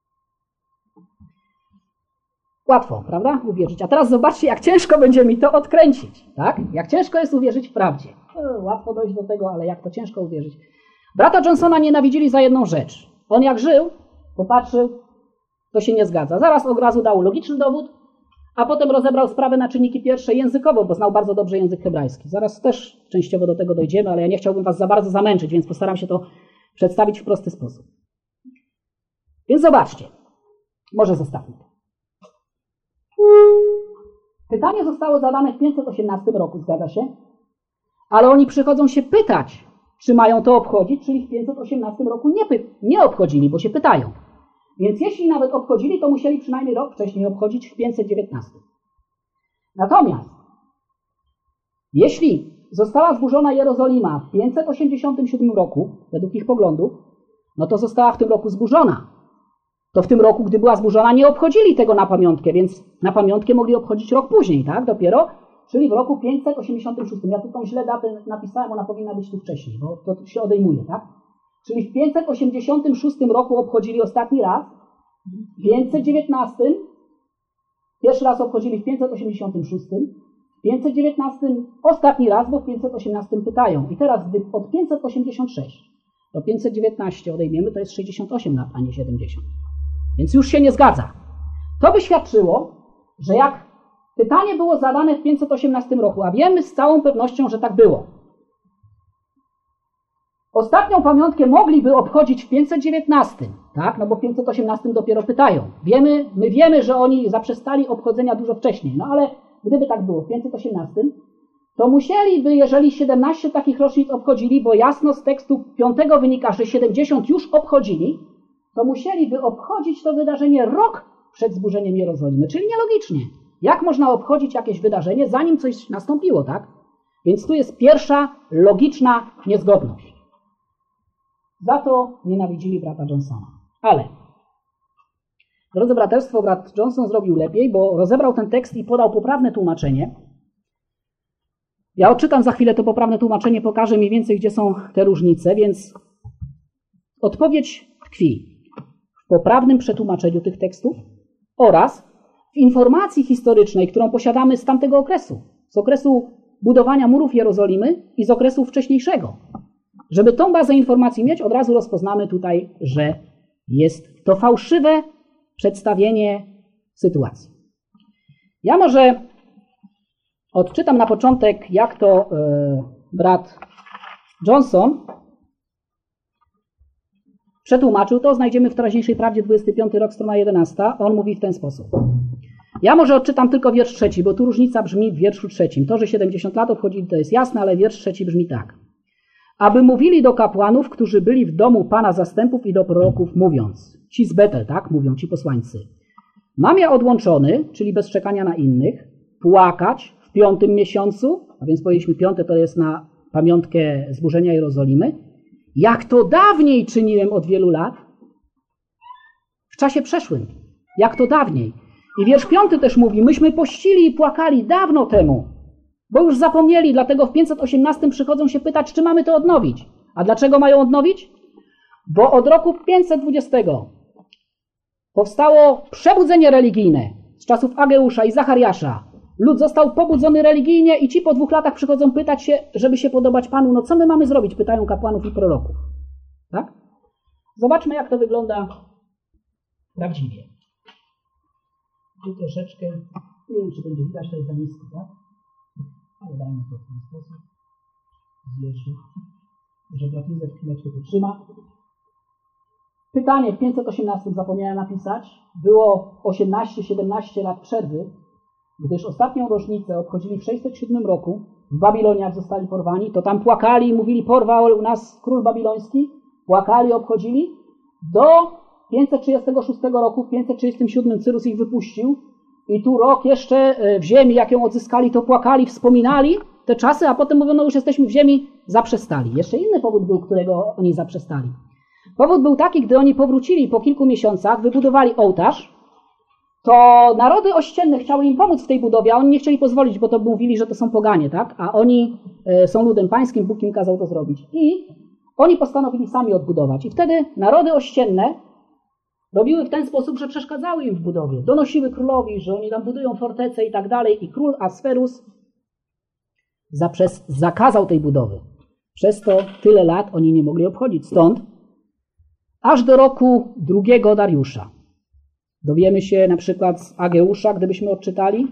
Łatwo, prawda? Uwierzyć. A teraz zobaczcie, jak ciężko będzie mi to odkręcić. Tak? Jak ciężko jest uwierzyć w prawdzie. E, łatwo dojść do tego, ale jak to ciężko uwierzyć. Brata Johnsona nienawidzili za jedną rzecz. On jak żył, popatrzył, to się nie zgadza. Zaraz od razu dał logiczny dowód, a potem rozebrał sprawę na czynniki pierwsze językowo, bo znał bardzo dobrze język hebrajski. Zaraz też częściowo do tego dojdziemy, ale ja nie chciałbym was za bardzo zamęczyć, więc postaram się to przedstawić w prosty sposób. Więc zobaczcie. Może zostawmy to. Pytanie zostało zadane w pięćset osiemnastym roku, zgadza się? Ale oni przychodzą się pytać, czy mają to obchodzić, czyli w pięćset osiemnastym roku nie, py- nie obchodzili, bo się pytają. Więc jeśli nawet obchodzili, to musieli przynajmniej rok wcześniej obchodzić w pięćset dziewiętnastym. Natomiast jeśli została zburzona Jerozolima w pięćset osiemdziesiątym siódmym roku, według ich poglądów, no to została w tym roku zburzona. To w tym roku, gdy była zburzona, nie obchodzili tego na pamiątkę, więc na pamiątkę mogli obchodzić rok później, tak? Dopiero, czyli w roku pięćset osiemdziesiątym szóstym. Ja tu tą źle datę napisałem, ona powinna być tu wcześniej, bo to się odejmuje, tak? Czyli w pięćset osiemdziesiątym szóstym roku obchodzili ostatni raz, w pięćset dziewiętnastym, pierwszy raz obchodzili w pięćset osiemdziesiątym szóstym, w pięćset dziewiętnastym ostatni raz, bo w pięćset osiemnastym pytają. I teraz, gdy od pięćset osiemdziesiąt sześć do pięćset dziewiętnaście odejmiemy, to jest sześćdziesiąt osiem lat, a nie siedemdziesiąt. Więc już się nie zgadza. To by świadczyło, że jak pytanie było zadane w pięćset osiemnastym roku, a wiemy z całą pewnością, że tak było, ostatnią pamiątkę mogliby obchodzić w pięćset dziewiętnastym, tak? No bo w pięćset osiemnastym dopiero pytają. Wiemy, my wiemy, że oni zaprzestali obchodzenia dużo wcześniej, no ale gdyby tak było w pięćset osiemnastym, to musieliby, jeżeli siedemnaście takich rocznic obchodzili, bo jasno z tekstu piątego wynika, że siedemdziesiąt już obchodzili, to musieliby obchodzić to wydarzenie rok przed zburzeniem Jerozolimy, czyli nielogicznie. Jak można obchodzić jakieś wydarzenie, zanim coś nastąpiło, tak? Więc tu jest pierwsza logiczna niezgodność. Za to nienawidzili brata Johnsona. Ale, drodzy braterstwo, brat Johnson zrobił lepiej, bo rozebrał ten tekst i podał poprawne tłumaczenie. Ja odczytam za chwilę to poprawne tłumaczenie, pokażę mniej więcej, gdzie są te różnice, więc odpowiedź tkwi w poprawnym przetłumaczeniu tych tekstów oraz w informacji historycznej, którą posiadamy z tamtego okresu, z okresu budowania murów Jerozolimy i z okresu wcześniejszego. Żeby tą bazę informacji mieć, od razu rozpoznamy tutaj, że jest to fałszywe przedstawienie sytuacji. Ja może odczytam na początek, jak to yy, brat Johnson przetłumaczył. To znajdziemy w teraźniejszej prawdzie, dwudziesty piąty rok, strona jedenasta. On mówi w ten sposób. Ja może odczytam tylko wiersz trzeci, bo tu różnica brzmi w wierszu trzecim. To, że siedemdziesiąt lat obchodzili, to jest jasne, ale wiersz trzeci brzmi tak. Aby mówili do kapłanów, którzy byli w domu Pana zastępów i do proroków, mówiąc, ci z Betel, tak, mówią ci posłańcy, mam ja odłączony, czyli bez czekania na innych, płakać w piątym miesiącu, a więc powiedzieliśmy piąte to jest na pamiątkę zburzenia Jerozolimy, jak to dawniej czyniłem od wielu lat, w czasie przeszłym, jak to dawniej. I wiersz piąty też mówi, myśmy pościli i płakali dawno temu, bo już zapomnieli, dlatego w pięćset osiemnastym przychodzą się pytać, czy mamy to odnowić. A dlaczego mają odnowić? Bo od roku pięćset dwudziestego powstało przebudzenie religijne z czasów Ageusza i Zachariasza. Lud został pobudzony religijnie i ci po dwóch latach przychodzą pytać się, żeby się podobać Panu, no co my mamy zrobić? Pytają kapłanów i proroków. Tak? Zobaczmy, jak to wygląda prawdziwie. Tu troszeczkę, nie wiem, czy będzie widać, to jest za nisko, tak? Ale dajmy to w ten sposób. Zjeżdżę. Może bratnicę chwileczkę tu trzyma. Pytanie w pięćset osiemnastym zapomniałem napisać. Było osiemnaście siedemnaście lat przerwy, gdyż ostatnią rocznicę obchodzili w sześćset siódmym roku. W Babilonie, jak zostali porwani, to tam płakali i mówili, porwał u nas król babiloński. Płakali, obchodzili. Do pięćset trzydziestego szóstego roku, w pięćset trzydziestym siódmym Cyrus ich wypuścił. I tu rok jeszcze w ziemi, jak ją odzyskali, to płakali, wspominali te czasy, a potem mówiono, już jesteśmy w ziemi, zaprzestali. Jeszcze inny powód był, którego oni zaprzestali. Powód był taki, gdy oni powrócili po kilku miesiącach, wybudowali ołtarz, to narody ościenne chciały im pomóc w tej budowie, a oni nie chcieli pozwolić, bo to mówili, że to są poganie, tak? A oni e, są ludem pańskim, Bóg im kazał to zrobić. I oni postanowili sami odbudować. I wtedy narody ościenne robiły w ten sposób, że przeszkadzały im w budowie. Donosiły królowi, że oni tam budują fortece i tak dalej. I król Asferus zaprzez zakazał tej budowy. Przez to tyle lat oni nie mogli obchodzić. Stąd aż do roku drugiego Dariusza. Dowiemy się na przykład z Ageusza, gdybyśmy odczytali.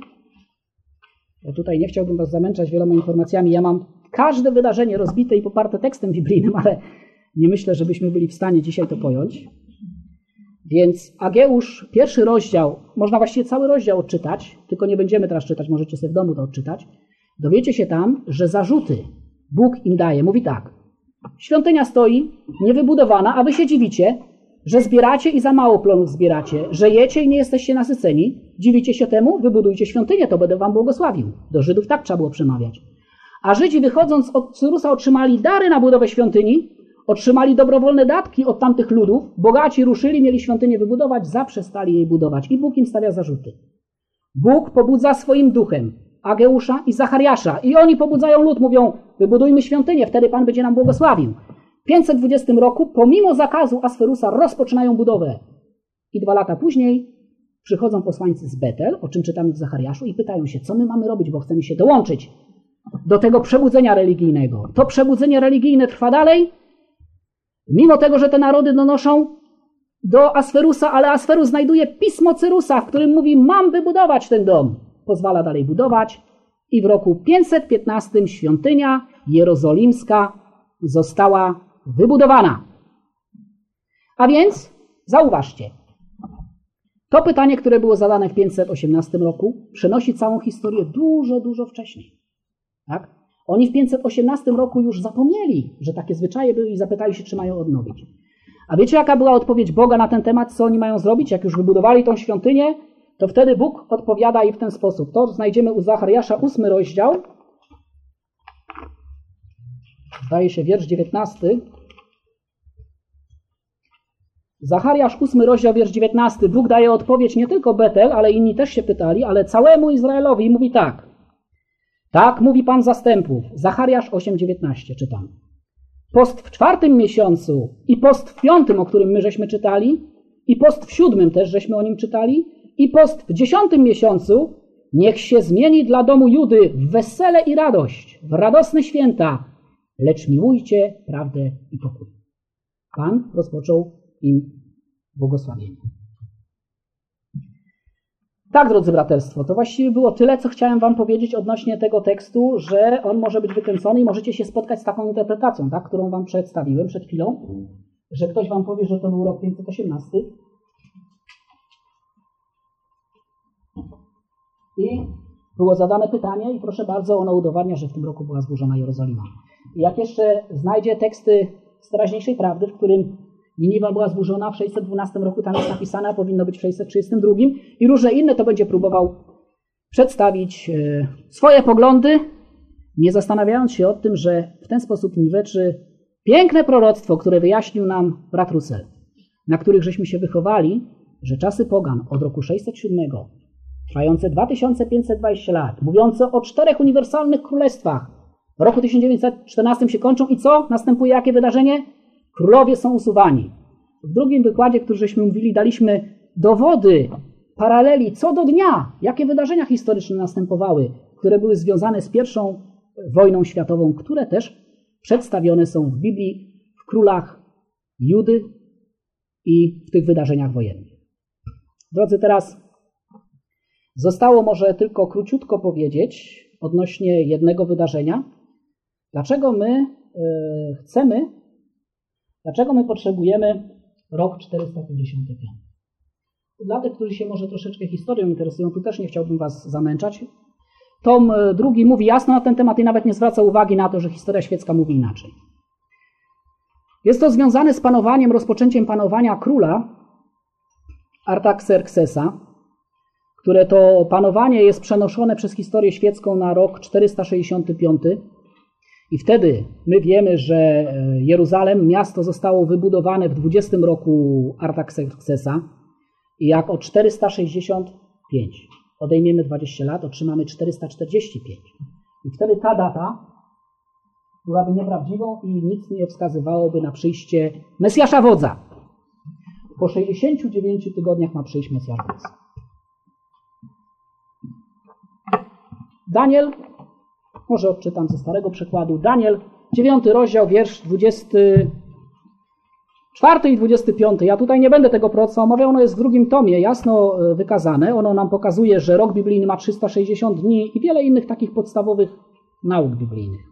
Ja tutaj nie chciałbym was zamęczać wieloma informacjami. Ja mam każde wydarzenie rozbite i poparte tekstem biblijnym, ale nie myślę, żebyśmy byli w stanie dzisiaj to pojąć. Więc Ageusz, pierwszy rozdział, można właściwie cały rozdział odczytać, tylko nie będziemy teraz czytać, możecie sobie w domu to odczytać. Dowiecie się tam, że zarzuty Bóg im daje. Mówi tak, świątynia stoi niewybudowana, a wy się dziwicie, że zbieracie i za mało plonów zbieracie, że jecie i nie jesteście nasyceni. Dziwicie się temu? Wybudujcie świątynię, to będę wam błogosławił. Do Żydów tak trzeba było przemawiać. A Żydzi wychodząc od Cyrusa otrzymali dary na budowę świątyni, otrzymali dobrowolne datki od tamtych ludów, bogaci ruszyli, mieli świątynię wybudować, zaprzestali jej budować i Bóg im stawia zarzuty. Bóg pobudza swoim duchem Ageusza i Zachariasza i oni pobudzają lud, mówią, wybudujmy świątynię, wtedy Pan będzie nam błogosławił. W pięćset dwudziestym roku, pomimo zakazu Asferusa, rozpoczynają budowę. I dwa lata później przychodzą posłańcy z Betel, o czym czytamy w Zachariaszu, i pytają się, co my mamy robić, bo chcemy się dołączyć do tego przebudzenia religijnego. To przebudzenie religijne trwa dalej, mimo tego, że te narody donoszą do Asferusa, ale Asferus znajduje pismo Cyrusa, w którym mówi, mam wybudować ten dom. Pozwala dalej budować i w roku pięćset piętnastym świątynia jerozolimska została wybudowana. A więc zauważcie, to pytanie, które było zadane w pięćset osiemnastym roku, przenosi całą historię dużo, dużo wcześniej. Tak? Oni w pięćset osiemnastym roku już zapomnieli, że takie zwyczaje były i zapytali się, czy mają odnowić. A wiecie, jaka była odpowiedź Boga na ten temat, co oni mają zrobić? Jak już wybudowali tą świątynię, to wtedy Bóg odpowiada im w ten sposób. To znajdziemy u Zachariasza ósmy rozdział. Zdaje się wiersz dziewiętnasty. Zachariasz ósmy rozdział, wiersz dziewiętnasty. Bóg daje odpowiedź nie tylko Betel, ale inni też się pytali, ale całemu Izraelowi i mówi tak. Tak mówi Pan zastępów. Zachariasz osiem dziewiętnaście czytam. Post w czwartym miesiącu i post w piątym, o którym my żeśmy czytali, i post w siódmym też żeśmy o nim czytali, i post w dziesiątym miesiącu niech się zmieni dla domu Judy w wesele i radość, w radosne święta, lecz miłujcie prawdę i pokój. Pan rozpoczął im błogosławienie. Tak, drodzy braterstwo, to właściwie było tyle, co chciałem wam powiedzieć odnośnie tego tekstu, że on może być wykręcony i możecie się spotkać z taką interpretacją, tak, którą wam przedstawiłem przed chwilą, że ktoś wam powie, że to był rok pięćset osiemnasty. I było zadane pytanie i proszę bardzo, ono udowadnia, że w tym roku była zburzona Jerozolima. I jak jeszcze znajdzie teksty z teraźniejszej prawdy, w którym Niniwa była zburzona w sześćset dwunastym roku, tam jest napisane, a powinno być w sześćset trzydziestym drugim i różne inne, to będzie próbował przedstawić swoje poglądy, nie zastanawiając się o tym, że w ten sposób niweczy piękne proroctwo, które wyjaśnił nam brat Russell, na których żeśmy się wychowali, że czasy pogan od roku sześćset siedem, trwające dwa tysiące pięćset dwadzieścia lat, mówiące o czterech uniwersalnych królestwach, w roku tysiąc dziewięćset czternastym się kończą i co? Następuje jakie wydarzenie? Królowie są usuwani. W drugim wykładzie, który żeśmy mówili, daliśmy dowody paraleli co do dnia, jakie wydarzenia historyczne następowały, które były związane z pierwszą wojną światową, które też przedstawione są w Biblii, w królach Judy i w tych wydarzeniach wojennych. Drodzy, teraz zostało może tylko króciutko powiedzieć odnośnie jednego wydarzenia. Dlaczego my yy, chcemy, dlaczego my potrzebujemy rok czterysta pięćdziesiąty piąty? Dla tych, którzy się może troszeczkę historią interesują, tu też nie chciałbym was zamęczać. Tom drugi mówi jasno na ten temat i nawet nie zwraca uwagi na to, że historia świecka mówi inaczej. Jest to związane z panowaniem, rozpoczęciem panowania króla Artaxerxesa, które to panowanie jest przenoszone przez historię świecką na rok czterysta sześćdziesiąty piąty. I wtedy my wiemy, że Jeruzalem, miasto zostało wybudowane w dwudziestym roku Artaxerxesa i jak o czterysta sześćdziesiąt pięć odejmiemy dwadzieścia lat, otrzymamy czterysta czterdzieści pięć. I wtedy ta data byłaby nieprawdziwą i nic nie wskazywałoby na przyjście Mesjasza Wodza. Po sześćdziesięciu dziewięciu tygodniach ma przyjść Mesjasz Wodz. Daniel, może odczytam ze starego przekładu, Daniel, dziewiąty rozdział, wiersz dwudziesty czwarty i dwudziesty piąty. Ja tutaj nie będę tego prorocy omawiał, ono jest w drugim tomie jasno wykazane. Ono nam pokazuje, że rok biblijny ma trzysta sześćdziesiąt dni i wiele innych takich podstawowych nauk biblijnych.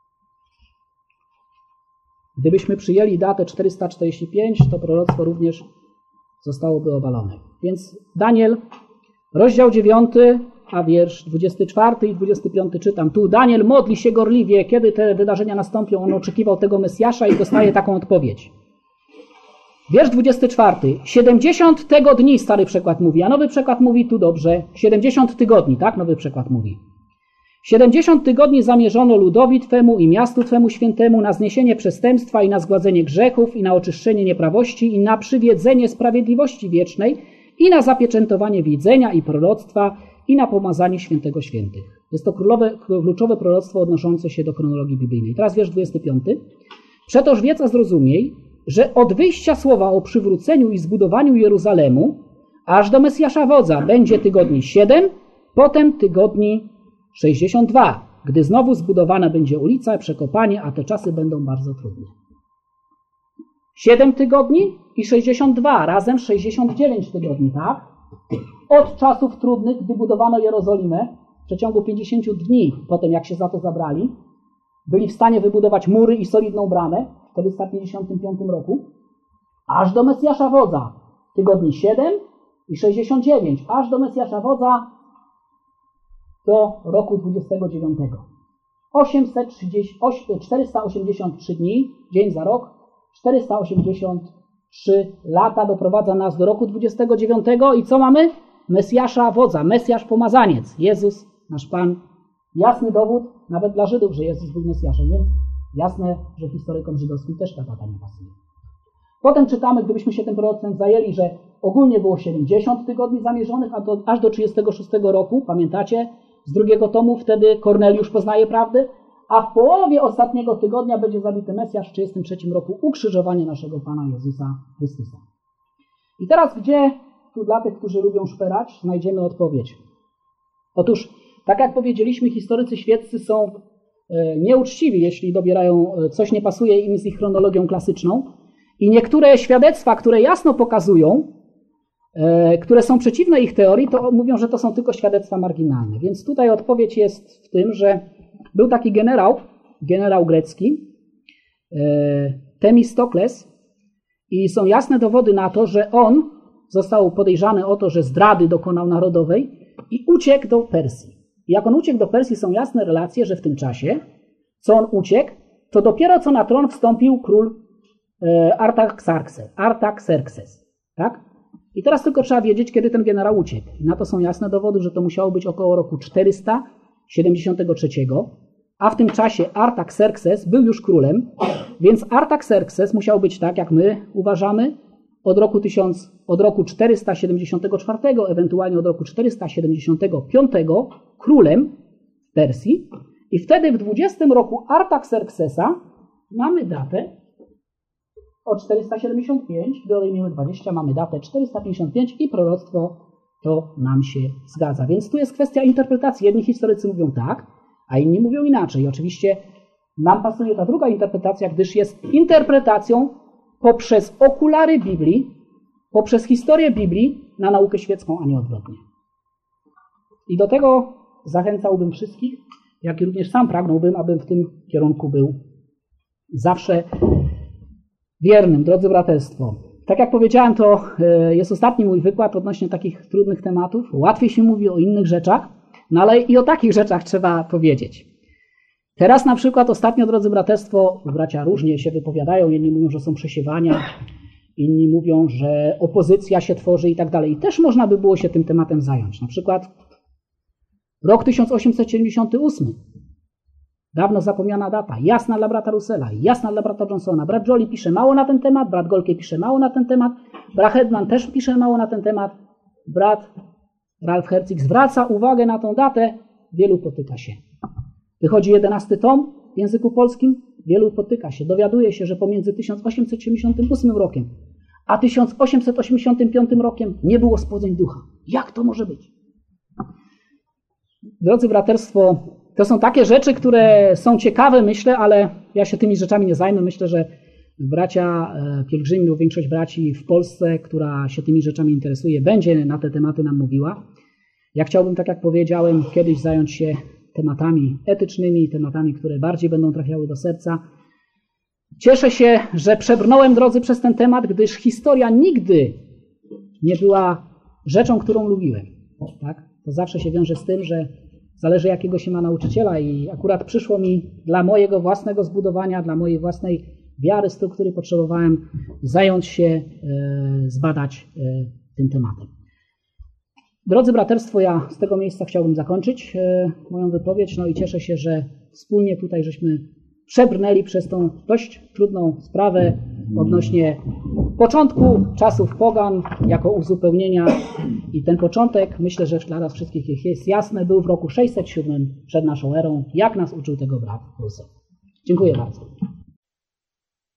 Gdybyśmy przyjęli datę czterysta czterdzieści pięć, to proroctwo również zostałoby obalone. Więc Daniel, rozdział dziewiąty, a wiersz dwudziesty czwarty i dwudziesty piąty czytam. Tu Daniel modli się gorliwie, kiedy te wydarzenia nastąpią. On oczekiwał tego Mesjasza i dostaje taką odpowiedź. Wiersz dwudziesty czwarty. siedemdziesiąt tego dni, stary przekład mówi, a nowy przekład mówi tu dobrze. siedemdziesiąt tygodni, tak? Nowy przekład mówi. siedemdziesiąt tygodni zamierzono ludowi Twemu i miastu Twemu świętemu na zniesienie przestępstwa i na zgładzenie grzechów i na oczyszczenie nieprawości i na przywiedzenie sprawiedliwości wiecznej i na zapieczętowanie widzenia i proroctwa i na pomazanie świętego świętych. Jest to królowe, kluczowe proroctwo odnoszące się do chronologii biblijnej. Teraz wiersz dwudziesty piąty. Przetoż wiedz, a zrozumiej, że od wyjścia słowa o przywróceniu i zbudowaniu Jeruzalemu aż do Mesjasza Wodza będzie tygodni siedem, potem tygodni sześćdziesiąt dwa, gdy znowu zbudowana będzie ulica, przekopanie, a te czasy będą bardzo trudne. siedem tygodni i sześćdziesiąt dwa, razem sześćdziesiąt dziewięć tygodni, tak? Od czasów trudnych, gdy budowano Jerozolimę, w przeciągu pięćdziesięciu dni, potem jak się za to zabrali, byli w stanie wybudować mury i solidną bramę w czterysta pięćdziesiątym piątym roku, aż do Mesjasza Wodza, tygodni siedem i sześćdziesiąt dziewięć, aż do Mesjasza Wodza do roku dwudziestego dziewiątego. osiemset trzydzieści, czterysta osiemdziesiąt trzy dni, dzień za rok, czterysta osiemdziesiąt trzy lata doprowadza nas do roku dwudziestego dziewiątego i co mamy? Mesjasza Wodza, Mesjasz Pomazaniec, Jezus, nasz Pan. Jasny dowód, nawet dla Żydów, że Jezus był Mesjaszem, więc jasne, że historykom żydowskim też ta data nie pasuje. Potem czytamy, gdybyśmy się tym proroctwem zajęli, że ogólnie było siedemdziesiąt tygodni zamierzonych, a to aż do trzydziestego szóstego roku, pamiętacie, z drugiego tomu, wtedy Korneliusz poznaje prawdę, a w połowie ostatniego tygodnia będzie zabity Mesjasz w trzydziestym trzecim roku ukrzyżowanie naszego Pana Jezusa Chrystusa. I teraz gdzie, tu dla tych, którzy lubią szperać, znajdziemy odpowiedź? Otóż, tak jak powiedzieliśmy, historycy świeccy są e, nieuczciwi, jeśli dobierają, e, coś nie pasuje im z ich chronologią klasyczną. I niektóre świadectwa, które jasno pokazują, e, które są przeciwne ich teorii, to mówią, że to są tylko świadectwa marginalne. Więc tutaj odpowiedź jest w tym, że był taki generał, generał grecki, e, Temistokles, i są jasne dowody na to, że on został podejrzany o to, że zdrady dokonał narodowej i uciekł do Persji. I jak on uciekł do Persji, są jasne relacje, że w tym czasie, co on uciekł, to dopiero co na tron wstąpił król e, Artaxerxes. Artaxerxes, tak? I teraz tylko trzeba wiedzieć, kiedy ten generał uciekł. I na to są jasne dowody, że to musiało być około roku czterysta siedemdziesiątego trzeciego, a w tym czasie Artaxerxes był już królem, więc Artaxerxes musiał być tak, jak my uważamy, od roku, tysiąc, od roku czterysta siedemdziesiątego czwartego, ewentualnie od roku czterysta siedemdziesiątego piątego królem w Persji. I wtedy w dwudziestym roku Artaxerxesa mamy datę o czterysta siedemdziesiąt pięć, gdy odejmiemy dwadzieścia, mamy datę czterysta pięćdziesiąt pięć i proroctwo to nam się zgadza. Więc tu jest kwestia interpretacji. Jedni historycy mówią tak, a inni mówią inaczej. I oczywiście nam pasuje ta druga interpretacja, gdyż jest interpretacją poprzez okulary Biblii, poprzez historię Biblii na naukę świecką, a nie odwrotnie. I do tego zachęcałbym wszystkich, jak i również sam pragnąłbym, abym w tym kierunku był zawsze wiernym. Drodzy braterstwo, tak jak powiedziałem, to jest ostatni mój wykład odnośnie takich trudnych tematów. Łatwiej się mówi o innych rzeczach, no ale i o takich rzeczach trzeba powiedzieć. Teraz na przykład ostatnio, drodzy braterstwo, bracia różnie się wypowiadają, jedni mówią, że są przesiewania, inni mówią, że opozycja się tworzy i tak dalej. I też można by było się tym tematem zająć. Na przykład rok tysiąc osiemset siedemdziesiąty ósmy. Dawno zapomniana data. Jasna dla brata Russella, jasna dla brata Johnsona. Brat Jolie pisze mało na ten temat, brat Golke pisze mało na ten temat, brat Hedman też pisze mało na ten temat, brat Ralph Herzig zwraca uwagę na tą datę, wielu potyka się. Wychodzi jedenasty tom w języku polskim, wielu potyka się. Dowiaduje się, że pomiędzy tysiąc osiemset siedemdziesiątym ósmym rokiem a tysiąc osiemset osiemdziesiątym piątym rokiem nie było spłodzeń ducha. Jak to może być? Drodzy braterstwo, to są takie rzeczy, które są ciekawe, myślę, ale ja się tymi rzeczami nie zajmę. Myślę, że bracia pielgrzymi, bo większość braci w Polsce, która się tymi rzeczami interesuje, będzie na te tematy nam mówiła. Ja chciałbym, tak jak powiedziałem, kiedyś zająć się tematami etycznymi, tematami, które bardziej będą trafiały do serca. Cieszę się, że przebrnąłem, drodzy, przez ten temat, gdyż historia nigdy nie była rzeczą, którą lubiłem. Tak? To zawsze się wiąże z tym, że zależy, jakiego się ma nauczyciela i akurat przyszło mi dla mojego własnego zbudowania, dla mojej własnej wiary, struktury potrzebowałem zająć się, e, zbadać e, tym tematem. Drodzy braterstwo, ja z tego miejsca chciałbym zakończyć e, moją wypowiedź, no i cieszę się, że wspólnie tutaj żeśmy przebrnęli przez tą dość trudną sprawę odnośnie początku czasów pogan jako uzupełnienia i ten początek, myślę, że dla nas wszystkich jest jasne, był w roku sześćset siódmym przed naszą erą, jak nas uczył tego brat Russell. Dziękuję bardzo.